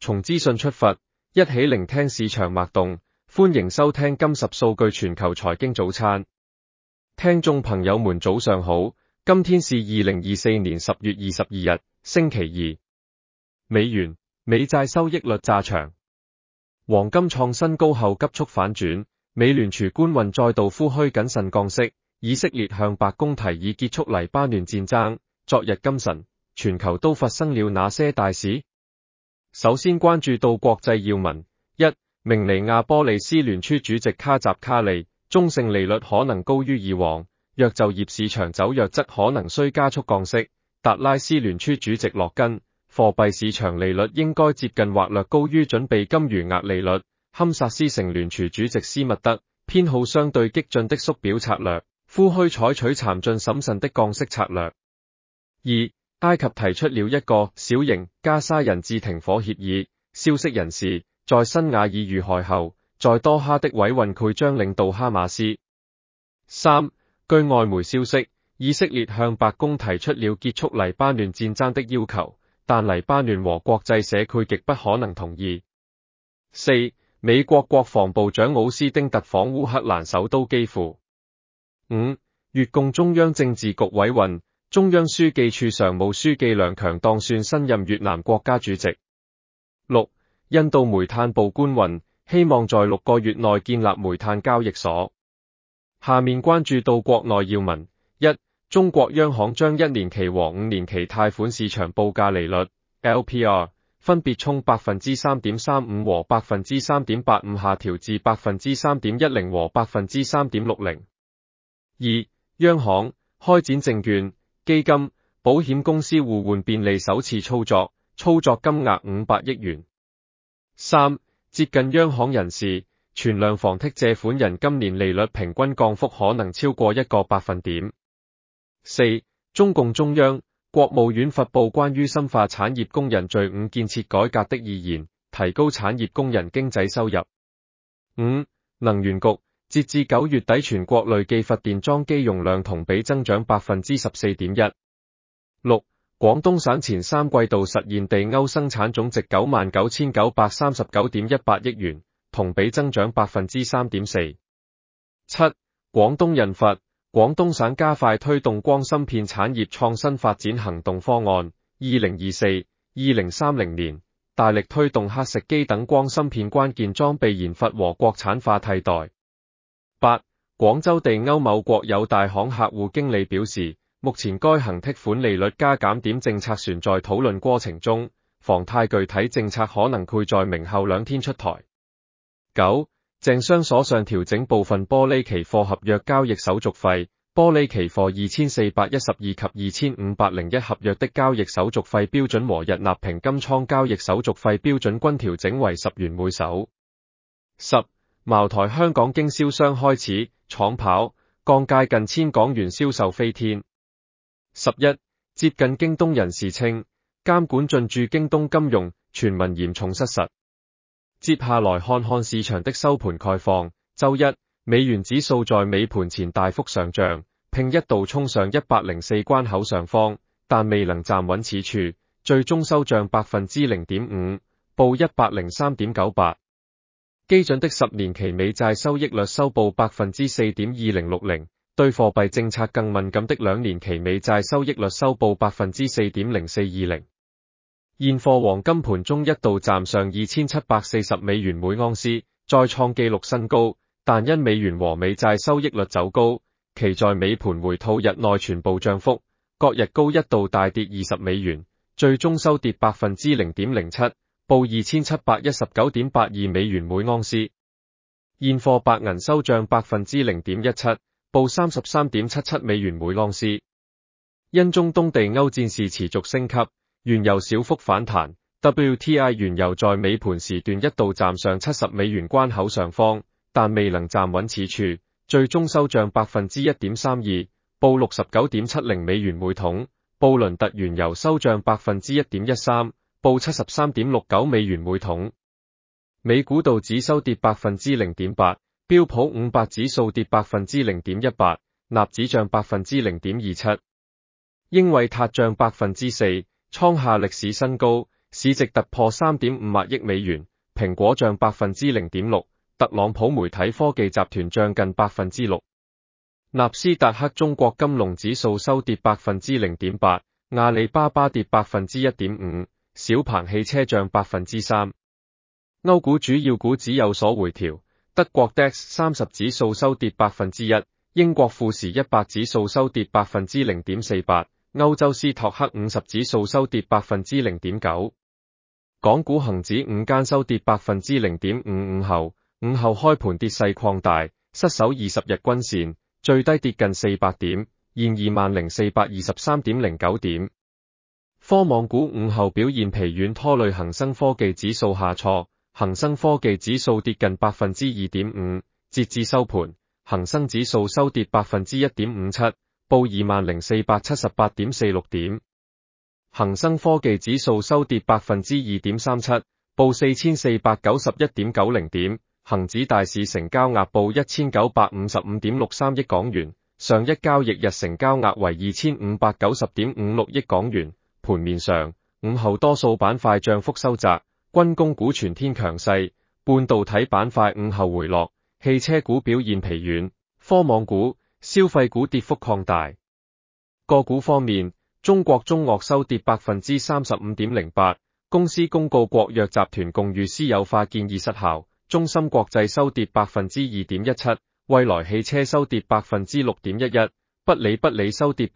從資訊出發，一起聆聽市場脈動。歡迎收聽今10數據全球財經早餐。聽眾朋友們早上好，今天是2024年10月22日，星期二。美元、美債收益率炸場，黃金創新高後急速反轉，美聯儲官員再度呼籲謹慎降息，以色列向白宮提議結束黎巴嫩戰爭。昨日今晨，全球都發生了哪些大事？首先關注到國際要聞：一、明尼亞波利斯聯儲主席卡扎卡利，中性利率可能高於以往，若就業市場走弱則可能需加速降息。達拉斯聯儲主席洛根，貨幣市場利率應該接近或略高於準備金餘額利率。堪薩斯城聯儲主席斯密德，偏好相對激進的縮表策略，呼籲採取詳盡審慎的降息策略。二、埃及提出了一個小型加沙人質停火協議。消息人士，在新瓦爾遇害後，在多哈的委運會將領導哈馬斯。三、據外媒消息，以色列向白宮提出了結束黎巴嫩戰爭的要求，但黎巴嫩和國際社區極不可能同意。四、美國國防部長奧斯汀特訪烏克蘭首都基輔。五、越共中央政治局委運，中央書記處常務書記梁強當選新任越南國家主席。六、印度煤炭部官員希望在6個月內建立煤炭交易所。下面關注到國內要聞：一、中國央行將1年期和5年期貸款市場報價利率 LPR 分別從 3.35% 和 3.85% 下調至 3.10% 和 3.60%。二、央行開展證券、基金、保險公司互換便利首次操作，操作金額500億元。三、接近央行人士，存量房貸借款人今年利率平均降幅可能超過1個百分點。四、中共中央、國務院發布關於深化產業工人隊伍建設改革的意見，提高產業工人經濟收入。五、能源局，截至9月底全國累計發電裝機容量同比增長 14.1%。六、廣東省前3季度實現地歐生產總值 99,939.18 億元，同比增長 3.4%。七、廣東印發廣東省加快推動光芯片產業創新發展行動方案 2024-2030 年，大力推動刻蝕機等光芯片關鍵裝備研發和國產化替代。八、廣州地歐某國有大行客戶經理表示，目前該行貸款利率加減點政策存在討論過程中，房貸具體政策可能會在明後2天出台。九、證商所上調整部分玻璃期貨合約交易手續費，玻璃期貨2412及2501合約的交易手續費標準和日納平金倉交易手續費標準均調整為10元每手。十、茅台香港經銷商開始闖跑，降價近1000港元銷售飛天。11、接近京東人士稱，監管進駐京東金融傳聞嚴重失實。接下來看看市場的收盤概況。周一，美元指數在尾盤前大幅上漲，並一度衝上104關口上方，但未能站穩此處，最終收漲 0.5%， 報 103.98。基準的10年期美債收益率收報 4.2060%， 對貨幣政策更敏感的2年期美債收益率收報 4.0420%。現貨黃金盤中一度站上2740美元每盎司，再創紀錄新高，但因美元和美債收益率走高，其在尾盤回吐日內全部漲幅，各日高一度大跌20美元，最終收跌 0.07%， 報 2719.82 美元每盎司。現貨白銀收漲 0.17%， 報 33.77 美元每盎司。因中東地歐戰事持續升級，原油小幅反彈 ，WTI 原油在尾盤時段一度站上70美元關口上方，但未能站穩此處，最終收漲 1.32%， 報 69.70 美元每桶。布倫特原油收漲 1.13%， 報 73.69 美元每桶。美股道指收跌 0.8%， 標普500指數跌 0.18%， 納指漲 0.27%。英偉達漲 4%， 創下歷史新高， 市值突破 3.5 億美元，蘋果漲 0.6%， 特朗普媒體科技集團漲近 6%。納斯達克中國金龍指數收跌 0.8%， 阿里巴巴跌 1.5%， 小鵬汽車漲 3%。歐股主要股指有所回調，德國 DAX 30指數收跌 1%， 英國富時100指數收跌 0.48%， 歐洲斯托克50指數收跌 0.9%。港股恒指午間收跌 0.55% 後，午後開盤跌勢擴大，失守20日均線，最低跌近400點，現20,423.09點。科網股午後表現疲軟，拖累恒生科技指數下挫，恒生科技指數跌近 2.5%， 截至收盤，恒生指數收跌 1.57%， 報 20,478.46 點。恒生科技指數收跌 2.37%， 報 4,491.90 點。恒指大市成交額報 1,955.63 億港元，上一交易日成交額為 2,590.56 億港元。盤面上，午後多數板塊漲幅收窄，軍工股全天強勢，半導體板塊午後回落，汽車股表現疲軟，科網股、消費股跌幅擴大。個股方面，中國中鉻收跌 35.08%， 公司公告國藥集團共寓私有化建議失效。中芯國際收跌 2.17%， 蔚來汽車收跌 6.11%， 不理收跌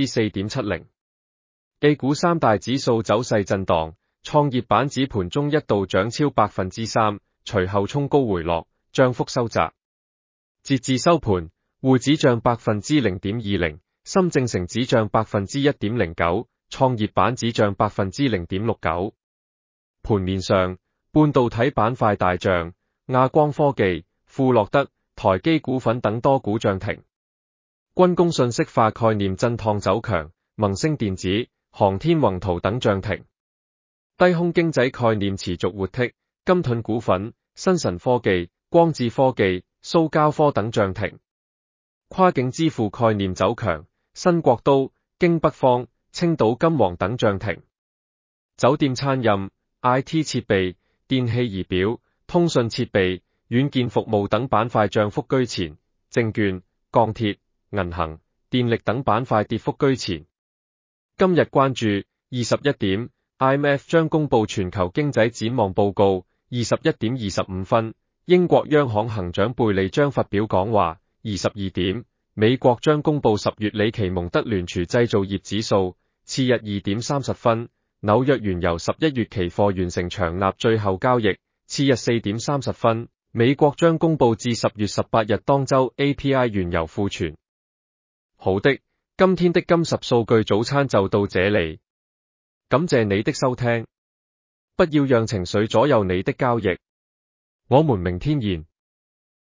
4.70%。A 股三大指數走勢震盪，創業板指盤中一度漲超 3%， 隨後衝高回落，漲幅收窄。截至收盤，滬指漲 0.20%， 深證成指漲 1.09%， 創業板指漲 0.69%。盤面上，半導體板塊大漲，亞光科技、富樂德、台基股份等多股漲停。軍工信息化概念震盪走強，盟星電子、航天宏圖等漲停。低空經濟概念持續活剔，金盾股份、新晨科技、光智科技、蘇交科等漲停。跨境支付概念走強，新國都、京北方、青島金皇等漲停。酒店餐飲、IT 設備、電器儀表、通訊設備、軟件服務等板塊漲幅居前，證券、鋼鐵、銀行、電力等板塊跌幅居前。今日關注21點 ，IMF 將公布全球經濟展望報告。21點25分，英國央行行長貝利將發表講話。22點，美國將公布10月里奇蒙德聯儲製造業指數。次日2點30分，紐約原油11月期貨完成長納最後交易。次日4點30分，美國將公布至10月18日當周 API 原油庫存。好的，今天的金10數據早餐就到這裡，感謝你的收聽，不要讓情緒左右你的交易，我們明天見。